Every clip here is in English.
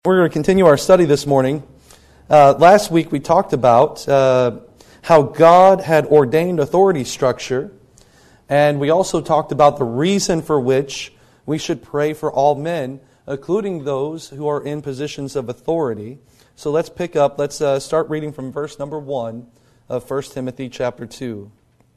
We're going to continue our study this morning. Last week we talked about how God had ordained authority structure, and we also talked about the reason for which we should pray for all men, including those who are in positions of authority. So let's start reading from verse number 1 of 1 Timothy chapter 2.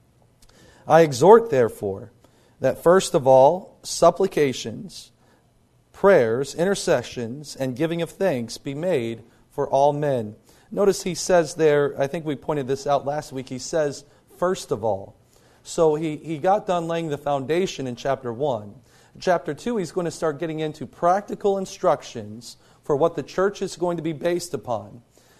I exhort, therefore, that first of all, supplications, prayers, intercessions, and giving of thanks be made for all men. Notice he says there, I think we pointed this out last week, he says, first of all. So he got done laying the foundation in chapter 1. In chapter 2, he's going to start getting into practical instructions for what the church is going to be based upon.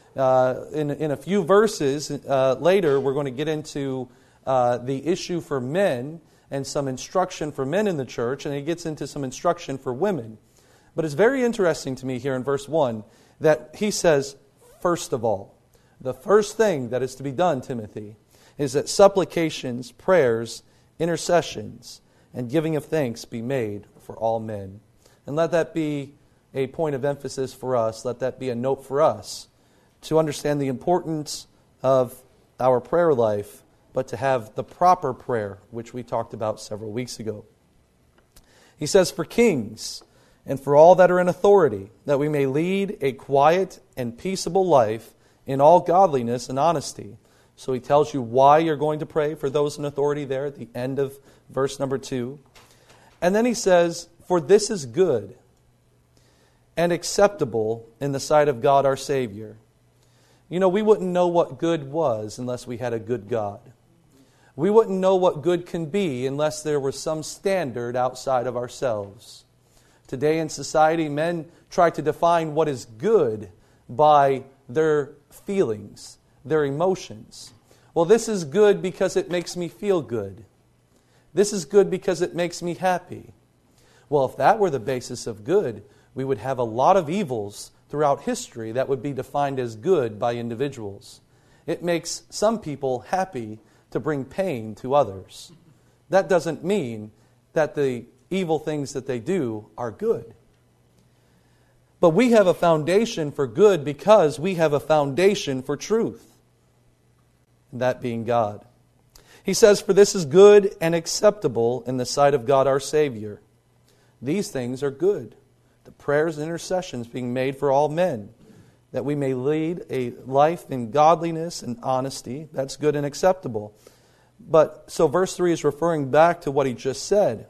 In a few verses later, we're going to get into the issue for men and some instruction for men in the church, and he gets into some instruction for women. But it's very interesting to me here in verse 1 that he says, first of all. The first thing that is to be done, Timothy, is that supplications, prayers, intercessions, and giving of thanks be made for all men. And let that be a point of emphasis for us. Let that be a note for us to understand the importance of our prayer life, but to have the proper prayer, which we talked about several weeks ago. He says, for kings and for all that are in authority, that we may lead a quiet and peaceable life in all godliness and honesty. So he tells you why you're going to pray for those in authority there at the end of verse number 2. And then he says, for this is good and acceptable in the sight of God our Savior. You know, we wouldn't know what good was unless we had a good God. We wouldn't know what good can be unless there was some standard outside of ourselves. Today in society, men try to define what is good by their feelings, their emotions. Well, this is good because it makes me feel good. This is good because it makes me happy. Well, if that were the basis of good, we would have a lot of evils throughout history that would be defined as good by individuals. It makes some people happy to bring pain to others. That doesn't mean that the evil things that they do are good. But we have a foundation for good because we have a foundation for truth, and that being God. He says, for this is good and acceptable in the sight of God our Savior. These things are good. The prayers and intercessions being made for all men, that we may lead a life in godliness and honesty. That's good and acceptable. But so verse 3 is referring back to what he just said.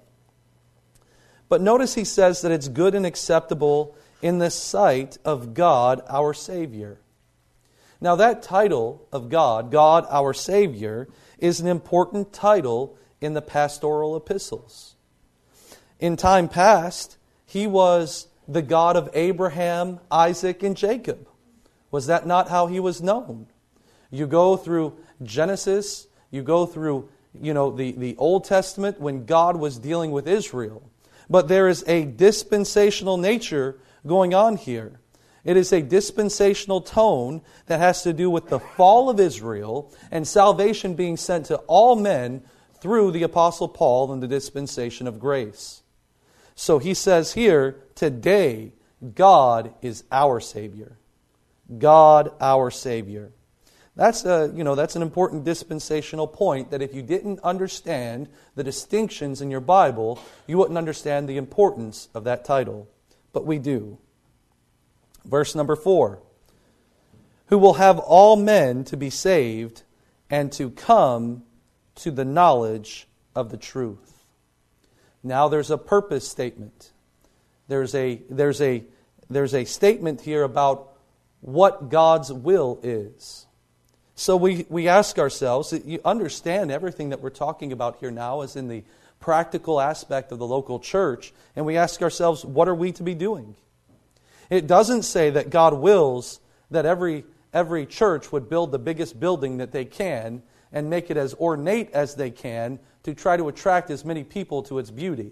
But notice he says that it's good and acceptable in the sight of God our Savior. Now that title of God, God our Savior, is an important title in the pastoral epistles. In time past, He was the God of Abraham, Isaac, and Jacob. Was that not how He was known? You go through Genesis, you go through, the Old Testament when God was dealing with Israel. But there is a dispensational nature going on here. It is a dispensational tone that has to do with the fall of Israel and salvation being sent to all men through the Apostle Paul and the dispensation of grace. So he says here, today, God is our Savior. God our Savior. That's an important dispensational point that if you didn't understand the distinctions in your Bible, you wouldn't understand the importance of that title. But we do. Verse number 4. Who will have all men to be saved and to come to the knowledge of the truth. Now there's a purpose statement. There's a statement here about what God's will is. So we ask ourselves, you understand everything that we're talking about here now is in the practical aspect of the local church, and we ask ourselves, what are we to be doing? It doesn't say that God wills that every church would build the biggest building that they can and make it as ornate as they can to try to attract as many people to its beauty.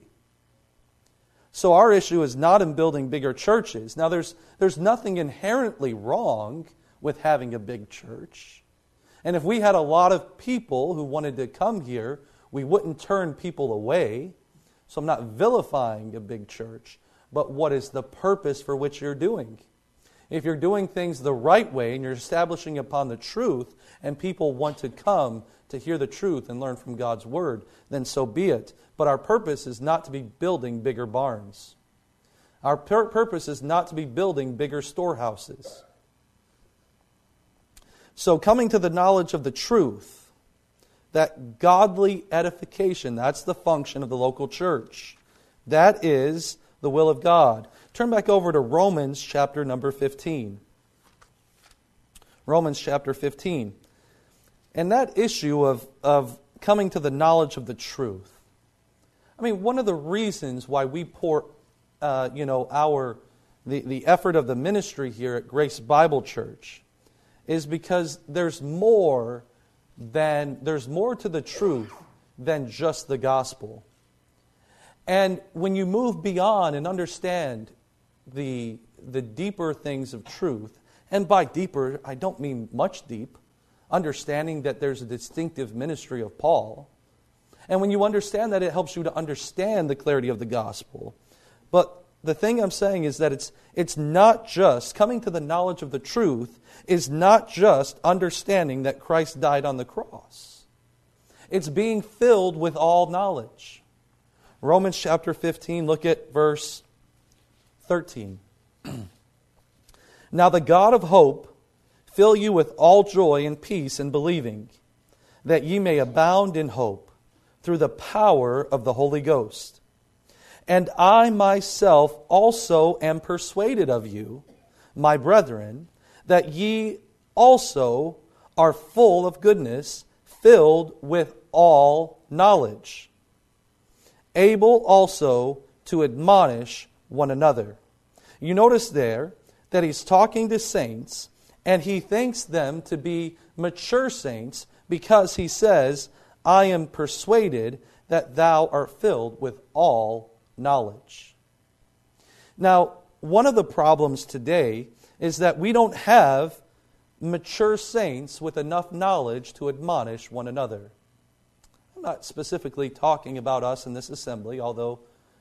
So our issue is not in building bigger churches. Now there's nothing inherently wrong with having a big church. And if we had a lot of people who wanted to come here, we wouldn't turn people away. So I'm not vilifying a big church. But what is the purpose for which you're doing? If you're doing things the right way and you're establishing upon the truth and people want to come to hear the truth and learn from God's Word, then so be it. But our purpose is not to be building bigger barns. Our purpose is not to be building bigger storehouses. So coming to the knowledge of the truth, that godly edification, that's the function of the local church. That is the will of God. Turn back over to Romans chapter number 15. Romans chapter 15. And that issue of coming to the knowledge of the truth. I mean, one of the reasons why we pour, the effort of the ministry here at Grace Bible Church is because there's more to the truth than just the gospel. And when you move beyond and understand the deeper things of truth, and by deeper, I don't mean much deep, understanding that there's a distinctive ministry of Paul. And when you understand that, it helps you to understand the clarity of the gospel. But the thing I'm saying is that it's not just, coming to the knowledge of the truth is not just understanding that Christ died on the cross. It's being filled with all knowledge. Romans chapter 15, look at verse 13. Now the God of hope fill you with all joy and peace in believing, that ye may abound in hope, through the power of the Holy Ghost. And I myself also am persuaded of you, my brethren, that ye also are full of goodness, filled with all knowledge, able also to admonish one another. You notice there that he's talking to saints, and he thinks them to be mature saints because he says, I am persuaded that thou art filled with all knowledge. Now, one of the problems today is that we don't have mature saints with enough knowledge to admonish one another. I'm not specifically talking about us in this assembly, although,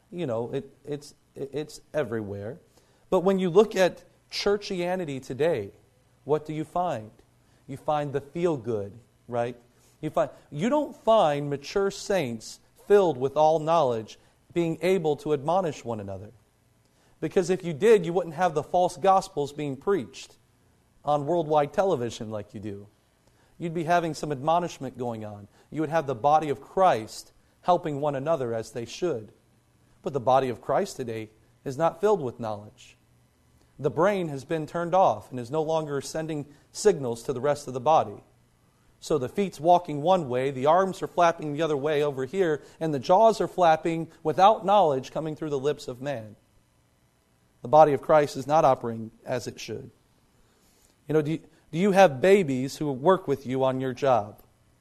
it's everywhere. But when you look at churchianity today, what do you find? You find the feel-good, right? You don't find mature saints filled with all knowledge being able to admonish one another. Because if you did, you wouldn't have the false gospels being preached on worldwide television like you do. You'd be having some admonishment going on. You would have the body of Christ helping one another as they should. But the body of Christ today is not filled with knowledge. The brain has been turned off and is no longer sending signals to the rest of the body. So the feet's walking one way, the arms are flapping the other way over here, and the jaws are flapping without knowledge coming through the lips of man. The body of Christ is not operating as it should. Do you have babies who work with you on your job?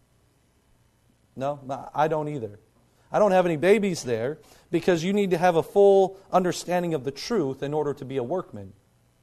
No, I don't either. I don't have any babies there because you need to have a full understanding of the truth in order to be a workman.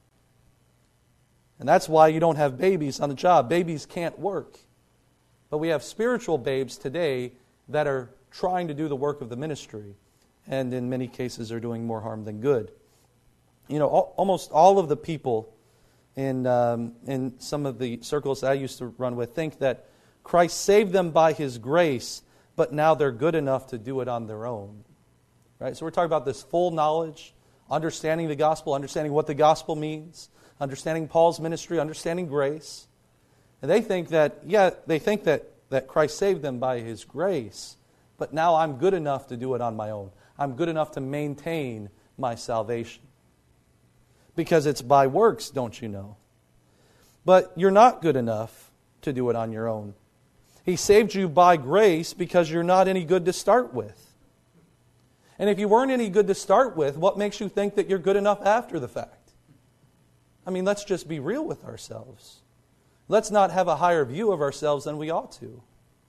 And that's why you don't have babies on the job. Babies can't work. But we have spiritual babes today that are trying to do the work of the ministry, and in many cases are doing more harm than good. Almost all of the people in some of the circles I used to run with think that Christ saved them by His grace, but now they're good enough to do it on their own. Right? So we're talking about this full knowledge, understanding the gospel, understanding what the gospel means, understanding Paul's ministry, understanding grace. And they think that Christ saved them by His grace, but now I'm good enough to do it on my own. I'm good enough to maintain my salvation. Because it's by works, don't you know? But you're not good enough to do it on your own. He saved you by grace because you're not any good to start with. And if you weren't any good to start with, what makes you think that you're good enough after the fact? I mean, let's just be real with ourselves. Let's not have a higher view of ourselves than we ought to.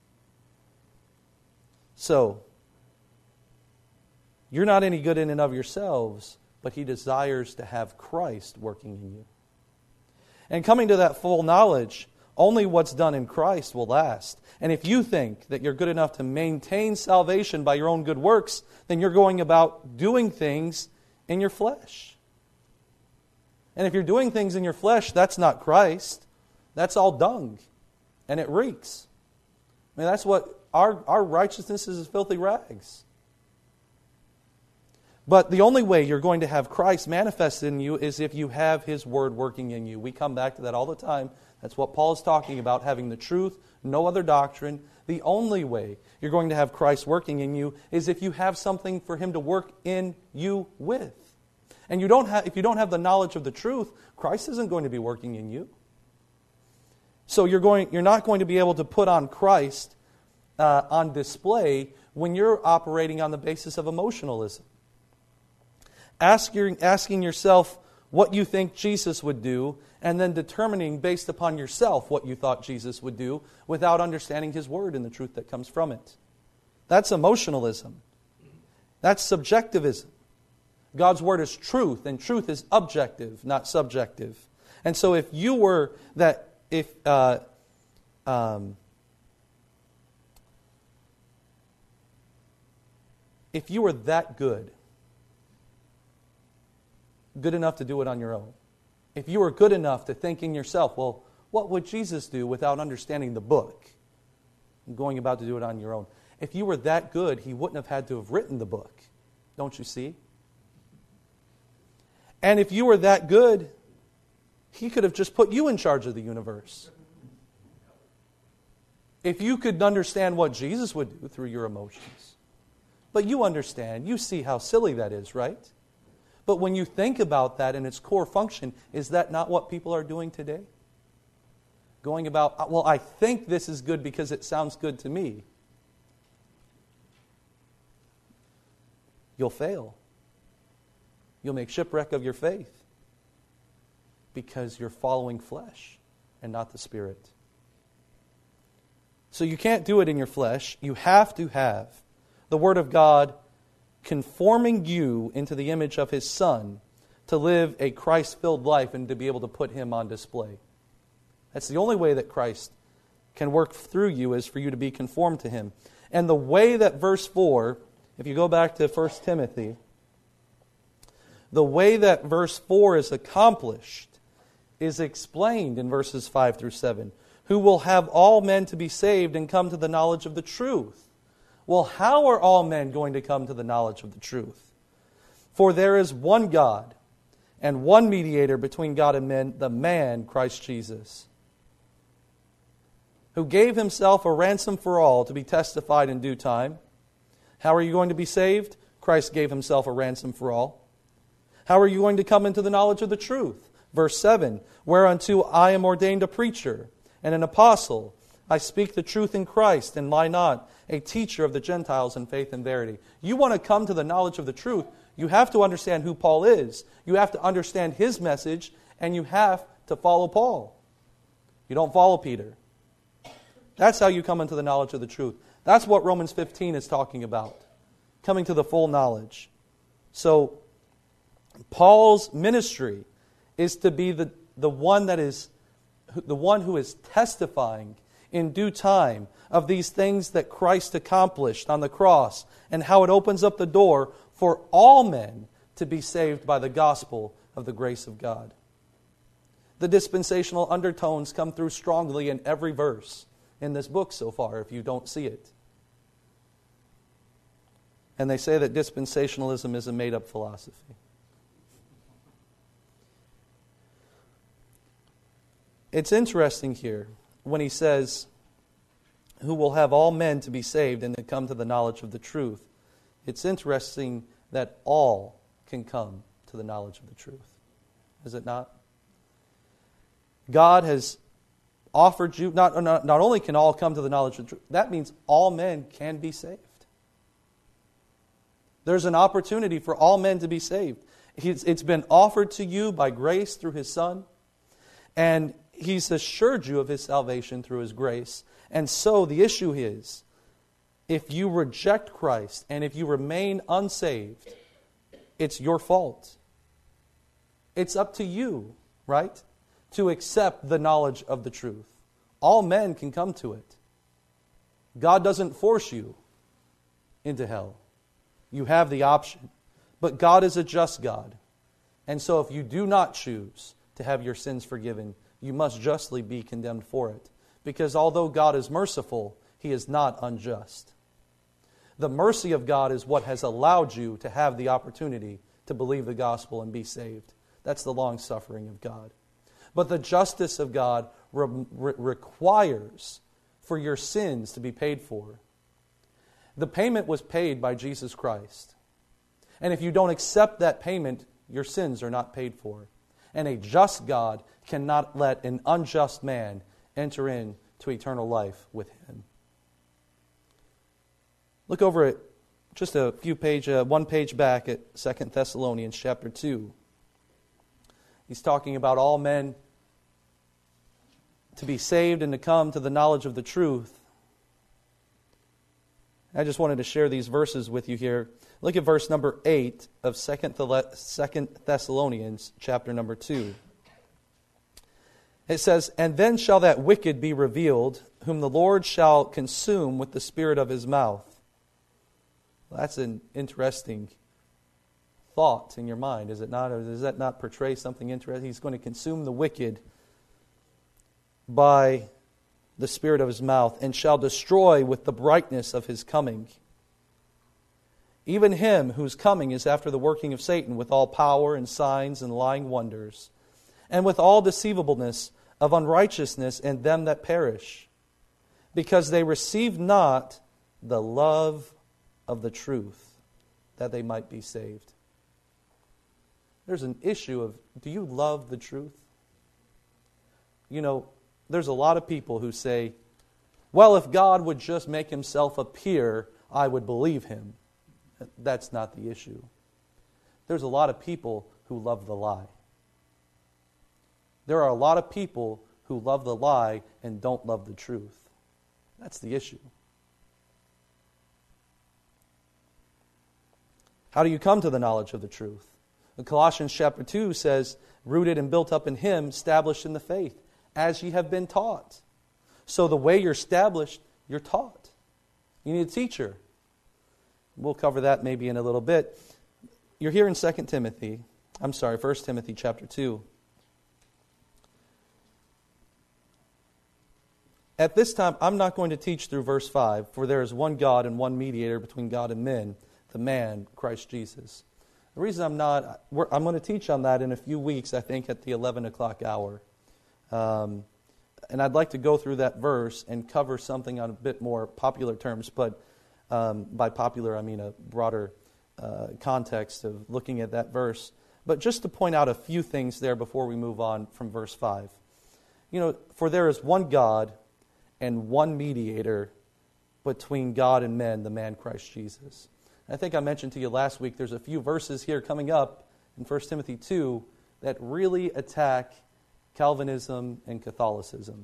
So, you're not any good in and of yourselves, but He desires to have Christ working in you. And coming to that full knowledge, only what's done in Christ will last. And if you think that you're good enough to maintain salvation by your own good works, then you're going about doing things in your flesh. And if you're doing things in your flesh, that's not Christ. That's all dung. And it reeks. I mean, that's what our righteousness is, filthy rags. But the only way you're going to have Christ manifested in you is if you have His Word working in you. We come back to that all the time. That's what Paul is talking about, having the truth, no other doctrine. The only way you're going to have Christ working in you is if you have something for Him to work in you with. And if you don't have the knowledge of the truth, Christ isn't going to be working in you. So you're not going to be able to put on Christ on display when you're operating on the basis of emotionalism. Asking yourself what you think Jesus would do, and then determining based upon yourself what you thought Jesus would do without understanding His Word and the truth that comes from it. That's emotionalism. That's subjectivism. God's Word is truth, and truth is objective, not subjective. And so if you were that, if you were that good enough to do it on your own, if you were good enough to think in yourself, well, what would Jesus do without understanding the book and going about to do it on your own? If you were that good, He wouldn't have had to have written the book. Don't you see? And if you were that good, He could have just put you in charge of the universe. If you could understand what Jesus would do through your emotions. But you understand, you see how silly that is, right? But when you think about that in its core function, is that not what people are doing today? Going about, well, I think this is good because it sounds good to me. You'll fail. You'll make shipwreck of your faith because you're following flesh and not the Spirit. So you can't do it in your flesh. You have to have the Word of God conforming you into the image of His Son to live a Christ-filled life and to be able to put Him on display. That's the only way that Christ can work through you, is for you to be conformed to Him. And the way that verse 4, if you go back to 1 Timothy, the way that verse 4 is accomplished is explained in verses 5 through 7. Who will have all men to be saved and come to the knowledge of the truth. Well, how are all men going to come to the knowledge of the truth? For there is one God and one mediator between God and men, the man, Christ Jesus, who gave Himself a ransom for all to be testified in due time. How are you going to be saved? Christ gave Himself a ransom for all. How are you going to come into the knowledge of the truth? Verse 7, whereunto I am ordained a preacher and an apostle. I speak the truth in Christ and lie not, a teacher of the Gentiles in faith and verity. You want to come to the knowledge of the truth, you have to understand who Paul is. You have to understand his message, and you have to follow Paul. You don't follow Peter. That's how you come into the knowledge of the truth. That's what Romans 15 is talking about. Coming to the full knowledge. So, Paul's ministry is to be the one who is testifying in due time of these things that Christ accomplished on the cross and how it opens up the door for all men to be saved by the gospel of the grace of God. The dispensational undertones come through strongly in every verse in this book so far, if you don't see it. And they say that dispensationalism is a made-up philosophy. It's interesting here when he says, who will have all men to be saved and to come to the knowledge of the truth. It's interesting that all can come to the knowledge of the truth. Is it not? God has offered you, not only can all come to the knowledge of the truth, that means all men can be saved. There's an opportunity for all men to be saved. It's been offered to you by grace through His Son, and He's assured you of His salvation through His grace. And so the issue is, if you reject Christ and if you remain unsaved, it's your fault. It's up to you, right, to accept the knowledge of the truth. All men can come to it. God doesn't force you into hell. You have the option. But God is a just God. And so if you do not choose to have your sins forgiven, you must justly be condemned for it. Because although God is merciful, He is not unjust. The mercy of God is what has allowed you to have the opportunity to believe the gospel and be saved. That's the long suffering of God. But the justice of God requires for your sins to be paid for. The payment was paid by Jesus Christ. And if you don't accept that payment, your sins are not paid for. And a just God cannot let an unjust man enter into eternal life with Him. Look over at just one page back at 2 Thessalonians chapter 2. He's talking about all men to be saved and to come to the knowledge of the truth. I just wanted to share these verses with you here. Look at verse number 8 of 2 Thessalonians chapter number 2. It says, "And then shall that wicked be revealed, whom the Lord shall consume with the spirit of His mouth." Well, that's an interesting thought in your mind, is it not? Or does that not portray something interesting? He's going to consume the wicked by the spirit of His mouth, and shall destroy with the brightness of His coming. Even him whose coming is after the working of Satan, with all power and signs and lying wonders, and with all deceivableness of unrighteousness in them that perish, because they receive not the love of the truth, that they might be saved. There's an issue of, do you love the truth? You know, there's a lot of people who say, well, if God would just make Himself appear, I would believe Him. That's not the issue. There's a lot of people who love the lie. There are a lot of people who love the lie and don't love the truth. That's the issue. How do you come to the knowledge of the truth? Colossians chapter 2 says, rooted and built up in Him, established in the faith, as ye have been taught. So the way you're established, you're taught. You need a teacher. We'll cover that maybe in a little bit. You're here in 1 Timothy chapter 2. At this time, I'm not going to teach through verse 5, for there is one God and one mediator between God and men, the man, Christ Jesus. The reason I'm going to teach on that in a few weeks, I think, at the 11 o'clock hour. And I'd like to go through that verse and cover something on a bit more popular terms, but by popular I mean a broader context of looking at that verse. But just to point out a few things there before we move on from verse 5. You know, for there is one God and one mediator between God and men, the man Christ Jesus. I think I mentioned to you last week, there's a few verses here coming up in 1 Timothy 2 that really attack Calvinism and Catholicism.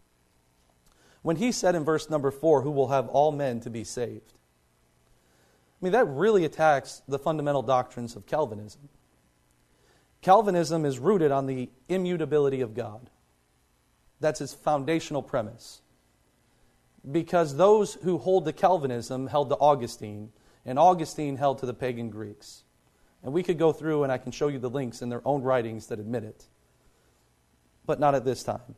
When he said in verse number 4, who will have all men to be saved. I mean, that really attacks the fundamental doctrines of Calvinism. Calvinism is rooted on the immutability of God. That's its foundational premise. Because those who hold to Calvinism held to Augustine, and Augustine held to the pagan Greeks. And we could go through and I can show you the links in their own writings that admit it. But not at this time.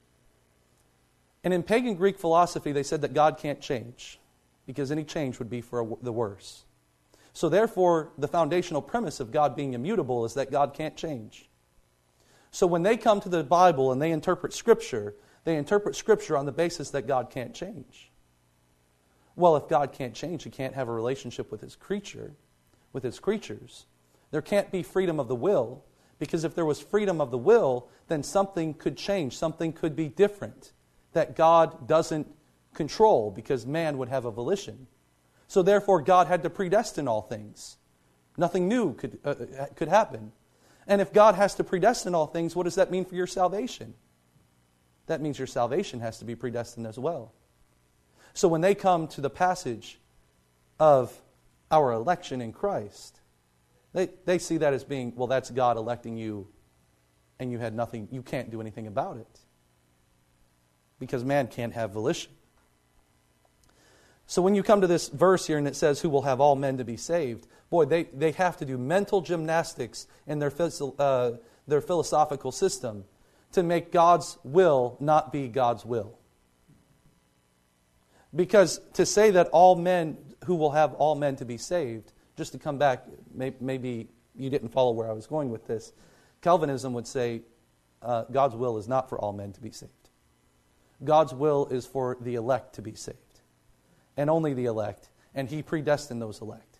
And in pagan Greek philosophy, they said that God can't change, because any change would be for the worse. So therefore, the foundational premise of God being immutable is that God can't change. So when they come to the Bible and they interpret Scripture on the basis that God can't change. Well, if God can't change, He can't have a relationship with His creature, with His creatures. There can't be freedom of the will, because if there was freedom of the will, then something could change, something could be different that God doesn't control, because man would have a volition. So therefore, God had to predestine all things. Nothing new could happen. And if God has to predestine all things, what does that mean for your salvation? That means your salvation has to be predestined as well. So when they come to the passage of our election in Christ, they see that as being, well, that's God electing you, and you can't do anything about it. Because man can't have volition. So when you come to this verse here and it says, who will have all men to be saved, boy, they have to do mental gymnastics in their philosophical system to make God's will not be God's will. Because to say that all men, who will have all men to be saved, just to come back, maybe you didn't follow where I was going with this. Calvinism would say God's will is not for all men to be saved. God's will is for the elect to be saved. And only the elect. And He predestined those elect.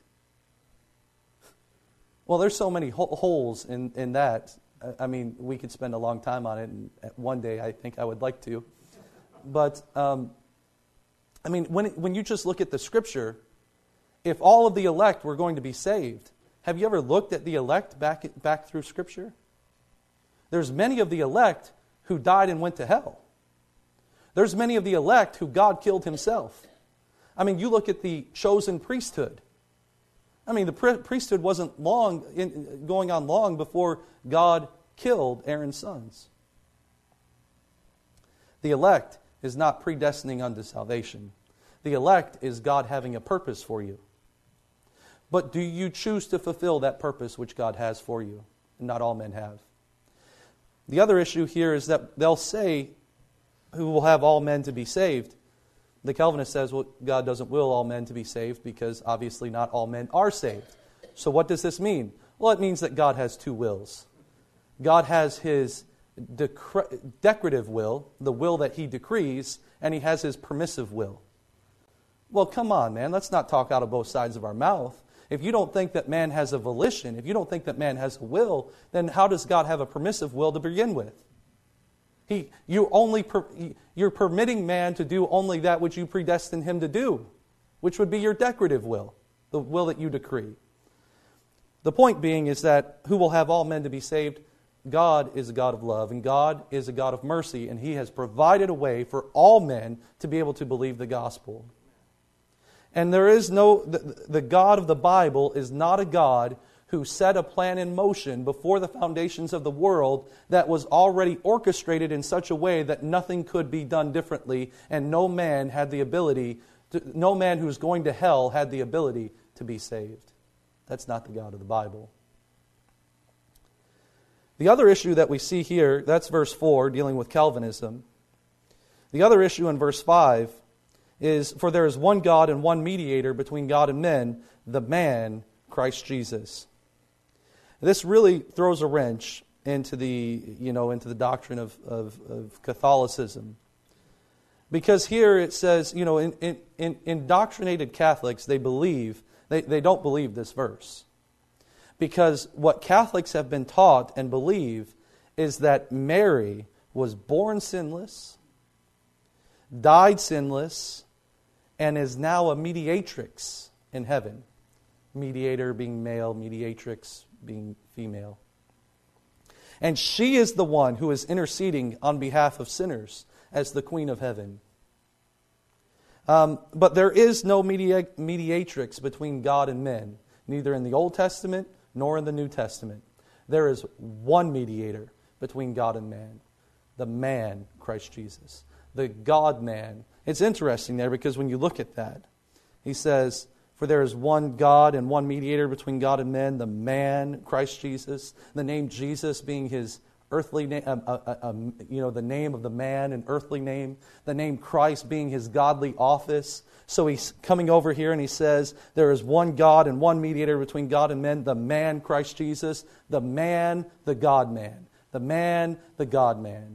Well, there's so many holes in that. I mean, we could spend a long time on it, and one day I think I would like to. But, I mean, when you just look at the Scripture, if all of the elect were going to be saved, have you ever looked at the elect back through Scripture? There's many of the elect who died and went to hell. There's many of the elect who God killed Himself. I mean, you look at the chosen priesthood. I mean, the priesthood wasn't going on long before God killed Aaron's sons. The elect is not predestining unto salvation. The elect is God having a purpose for you. But do you choose to fulfill that purpose which God has for you? And not all men have. The other issue here is that they'll say, who will have all men to be saved? The Calvinist says, well, God doesn't will all men to be saved because obviously not all men are saved. So what does this mean? Well, it means that God has two wills. God has His decretive will, the will that He decrees, and He has His permissive will. Well, come on, man. Let's not talk out of both sides of our mouth. If you don't think that man has a volition, if you don't think that man has a will, then how does God have a permissive will to begin with? You're permitting man to do only that which you predestined him to do, which would be your decretive will, the will that you decree. The point being is that who will have all men to be saved? God is a God of love, and God is a God of mercy, and He has provided a way for all men to be able to believe the gospel. And there is the God of the Bible is not a God who set a plan in motion before the foundations of the world that was already orchestrated in such a way that nothing could be done differently, and no man who's going to hell had the ability to be saved. That's not the God of the Bible. The other issue that we see here, that's verse 4, dealing with Calvinism. The other issue in verse 5 is, for there is one God and one mediator between God and men, the man, Christ Jesus. This really throws a wrench into the doctrine of Catholicism. Because here it says, indoctrinated Catholics, they don't believe this verse. Because what Catholics have been taught and believe is that Mary was born sinless, died sinless, and is now a mediatrix in heaven. Mediator being male, mediatrix being female. And she is the one who is interceding on behalf of sinners as the Queen of Heaven. But there is no mediatrix between God and men, neither in the Old Testament nor in the New Testament. There is one mediator between God and man, the man, Christ Jesus, the God-man. It's interesting there because when you look at that, he says, for there is one God and one mediator between God and men, the man, Christ Jesus. The name Jesus being His earthly name, the name of the man, an earthly name. The name Christ being His godly office. So he's coming over here and he says, there is one God and one mediator between God and men, the man, Christ Jesus. The man, the God-man. The man, the God-man.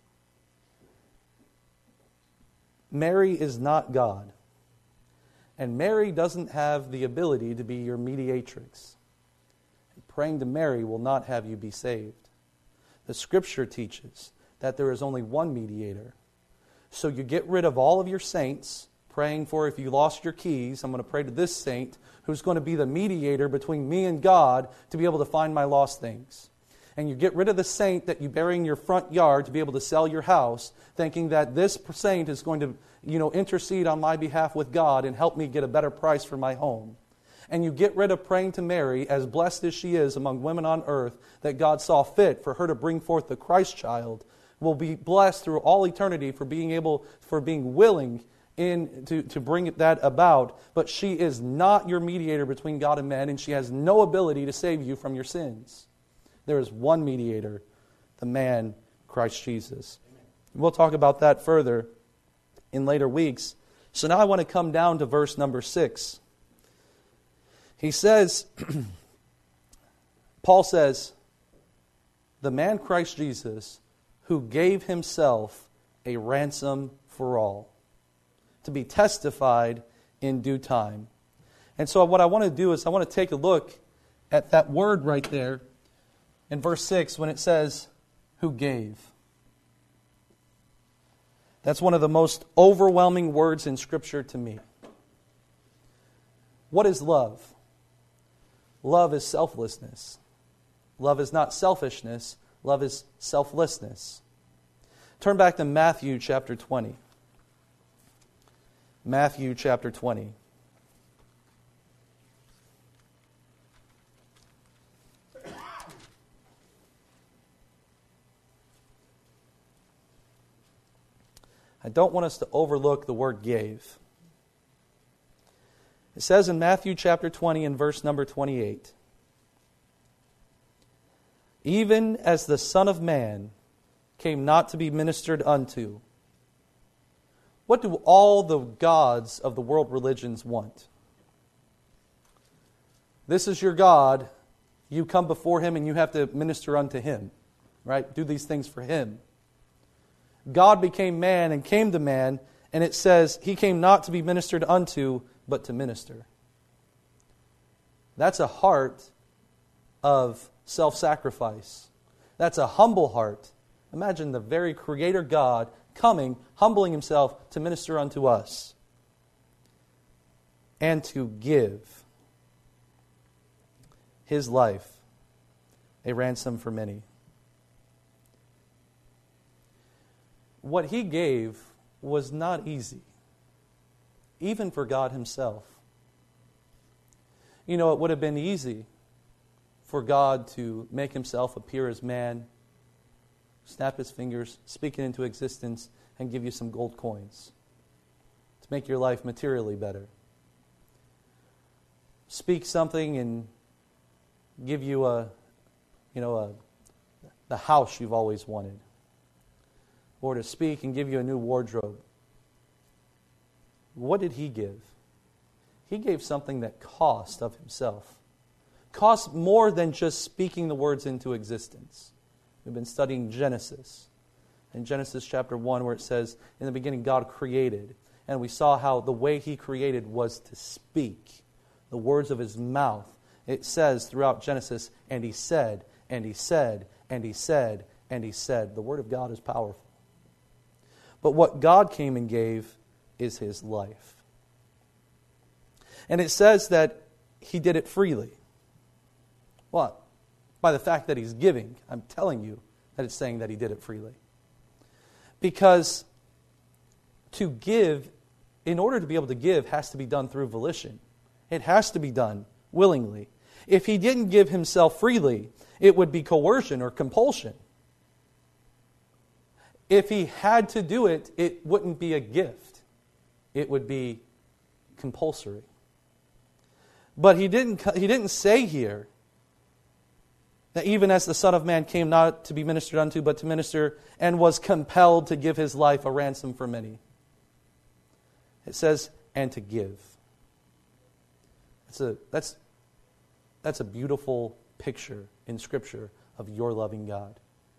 Mary is not God. And Mary doesn't have the ability to be your mediatrix. Praying to Mary will not have you be saved. The Scripture teaches that there is only one mediator. So you get rid of all of your saints, praying for if you lost your keys, I'm going to pray to this saint who's going to be the mediator between me and God to be able to find my lost things. And you get rid of the saint that you bury in your front yard to be able to sell your house, thinking that this saint is going to, intercede on my behalf with God and help me get a better price for my home. And you get rid of praying to Mary, as blessed as she is among women on earth, that God saw fit for her to bring forth the Christ child, will be blessed through all eternity for being willing to bring that about, but she is not your mediator between God and man, and she has no ability to save you from your sins. There is one mediator, the man, Christ Jesus. We'll talk about that further in later weeks. So now I want to come down to verse number 6. He says, Paul says, the man Christ Jesus, who gave himself a ransom for all, to be testified in due time. And so what I want to do is I want to take a look at that word right there in verse 6 when it says, who gave. That's one of the most overwhelming words in Scripture to me. What is love? Love is selflessness. Love is not selfishness. Love is selflessness. Turn back to Matthew chapter 20. Matthew chapter 20. I don't want us to overlook the word gave. It says in Matthew chapter 20 and verse number 28, even as the Son of Man came not to be ministered unto. What do all the gods of the world religions want? This is your God. You come before Him and you have to minister unto Him. Right? Do these things for Him. God became man and came to man, and it says He came not to be ministered unto, but to minister. That's a heart of self-sacrifice. That's a humble heart. Imagine the very Creator God coming, humbling Himself to minister unto us and to give His life a ransom for many. What He gave was not easy, even for God Himself. You know, it would have been easy for God to make Himself appear as man, snap His fingers, speak it into existence, and give you some gold coins to make your life materially better. Speak something and give you the house you've always wanted. Or to speak and give you a new wardrobe. What did He give? He gave something that cost of Himself. Cost more than just speaking the words into existence. We've been studying Genesis. In Genesis chapter 1 where it says, in the beginning God created. And we saw how the way He created was to speak the words of His mouth. It says throughout Genesis, and He said, and He said, and He said, and He said. The Word of God is powerful. But what God came and gave is His life. And it says that He did it freely. What? By the fact that He's giving. I'm telling you that it's saying that He did it freely. Because to give, in order to be able to give, has to be done through volition. It has to be done willingly. If He didn't give Himself freely, it would be coercion or compulsion. If He had to do it, it wouldn't be a gift. It would be compulsory. But He didn't say here that even as the Son of Man came not to be ministered unto, but to minister, and was compelled to give His life a ransom for many. It says, and to give. That's a beautiful picture in Scripture of your loving God.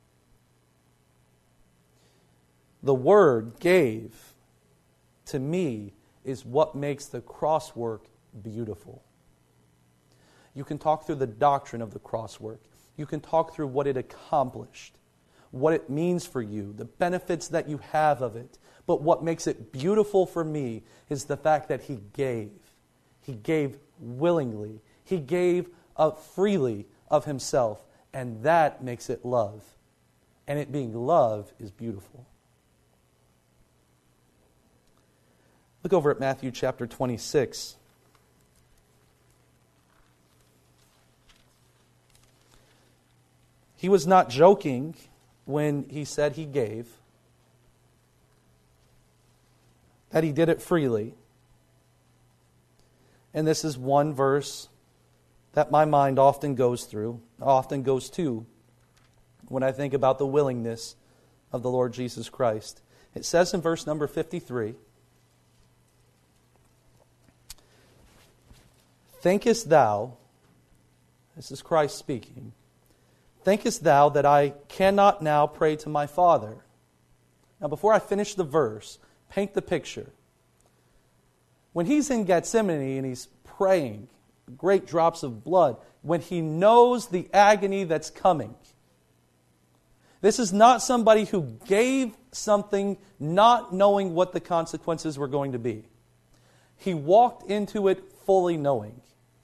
The word gave, to me, is what makes the cross work beautiful. You can talk through the doctrine of the cross work. You can talk through what it accomplished, what it means for you, the benefits that you have of it. But what makes it beautiful for me is the fact that He gave. He gave willingly. He gave up freely of Himself. And that makes it love. And it being love is beautiful. Look over at Matthew chapter 26. He was not joking when He said He gave. that he did it freely. And this is one verse that my mind often goes to when I think about the willingness of the Lord Jesus Christ. It says in verse number 53, "Thinkest thou," this is Christ speaking, "thinkest thou that I cannot now pray to my Father?" Now before I finish the verse, paint the picture. When he's in Gethsemane and he's praying, great drops of blood, when he knows the agony that's coming, this is not somebody who gave something not knowing what the consequences were going to be. He walked into it fully knowing.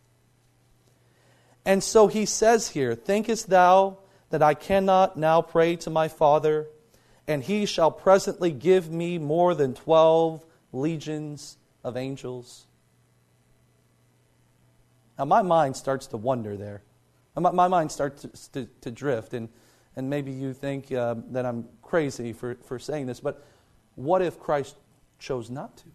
And so he says here, "Thinkest thou that I cannot now pray to my Father, and he shall presently give me more than 12 legions of angels?" Now my mind starts to wonder there. My mind starts to drift, and maybe you think that I'm crazy for saying this, but what if Christ chose not to?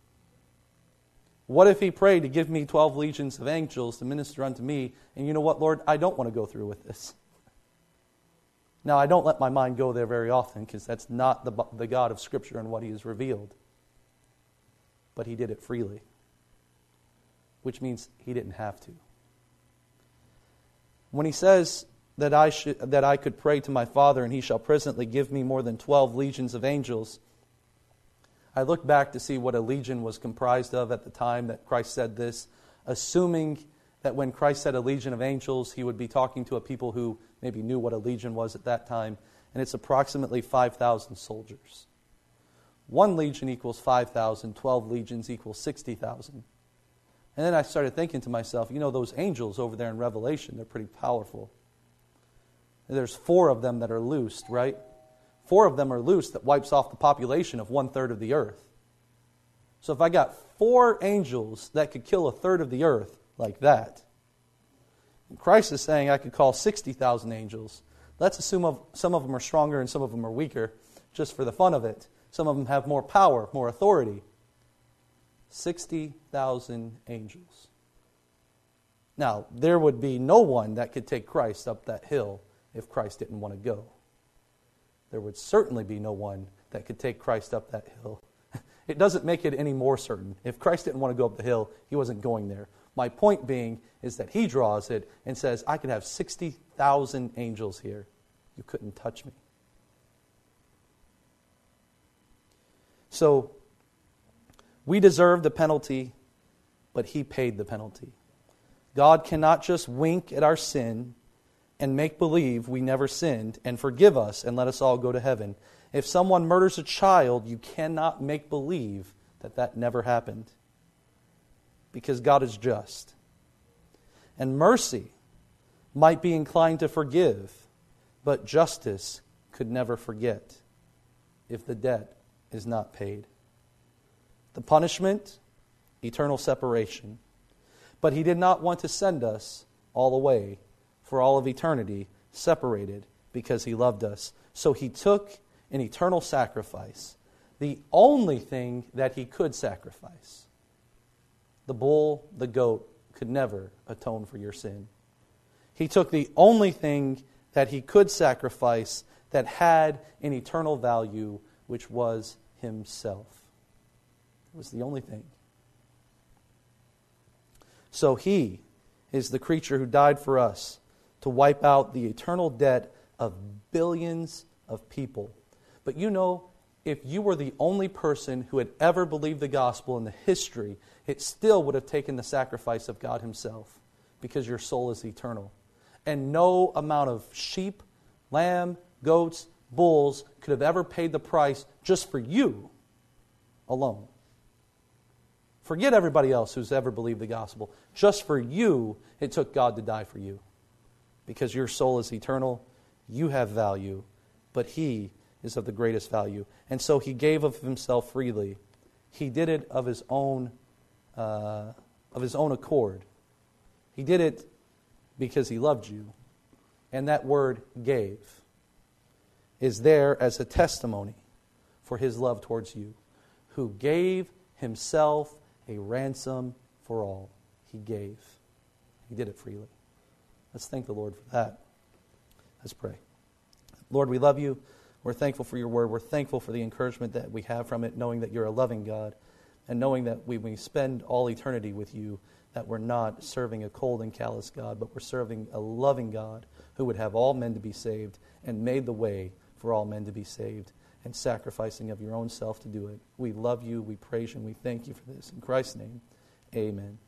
What if he prayed to give me 12 legions of angels to minister unto me, and you know what, Lord, I don't want to go through with this. Now, I don't let my mind go there very often, because that's not the God of Scripture and what he has revealed. But he did it freely, which means he didn't have to. When he says that I could pray to my Father, and he shall presently give me more than 12 legions of angels, I look back to see what a legion was comprised of at the time that Christ said this, assuming that when Christ said a legion of angels, he would be talking to a people who maybe knew what a legion was at that time, and it's approximately 5,000 soldiers. 1 legion equals 5,000, 12 legions equals 60,000. And then I started thinking to myself, those angels over there in Revelation, they're pretty powerful. There's 4 of them that are loosed, right? 4 of them are loosed that wipes off the population of 1/3 of the earth. So if I got 4 angels that could kill 1/3 of the earth like that, and Christ is saying I could call 60,000 angels. Let's assume some of them are stronger and some of them are weaker, just for the fun of it. Some of them have more power, more authority. 60,000 angels. Now, there would be no one that could take Christ up that hill if Christ didn't want to go. There would certainly be no one that could take Christ up that hill. It doesn't make it any more certain. If Christ didn't want to go up the hill, he wasn't going there. My point being is that he draws it and says, I could have 60,000 angels here. You couldn't touch me. So, we deserve the penalty, but he paid the penalty. God cannot just wink at our sin and make believe we never sinned and forgive us and let us all go to heaven. If someone murders a child, you cannot make believe that never happened, because God is just. And mercy might be inclined to forgive, but justice could never forget if the debt is not paid. The punishment, eternal separation. But he did not want to send us all away for all of eternity separated because he loved us. So he took an eternal sacrifice, the only thing that he could sacrifice. The bull, the goat, could never atone for your sin. He took the only thing that he could sacrifice that had an eternal value, which was himself. It was the only thing. So he is the creature who died for us to wipe out the eternal debt of billions of people. But if you were the only person who had ever believed the gospel in the history, it still would have taken the sacrifice of God himself, because your soul is eternal. And no amount of sheep, lamb, goats, bulls could have ever paid the price just for you alone. Forget everybody else who's ever believed the gospel. Just for you, it took God to die for you. Because your soul is eternal, you have value, but he is of the greatest value. And so he gave of himself freely. He did it of his own accord. He did it because he loved you. And that word gave is there as a testimony for his love towards you. who gave himself a ransom for all. He gave. He did it freely. Let's thank the Lord for that. Let's pray. Lord, we love you. We're thankful for your word. We're thankful for the encouragement that we have from it, knowing that you're a loving God, and knowing that when we spend all eternity with you, that we're not serving a cold and callous God, but we're serving a loving God who would have all men to be saved and made the way for all men to be saved, and sacrificing of your own self to do it. We love you, we praise you, and we thank you for this. In Christ's name, amen.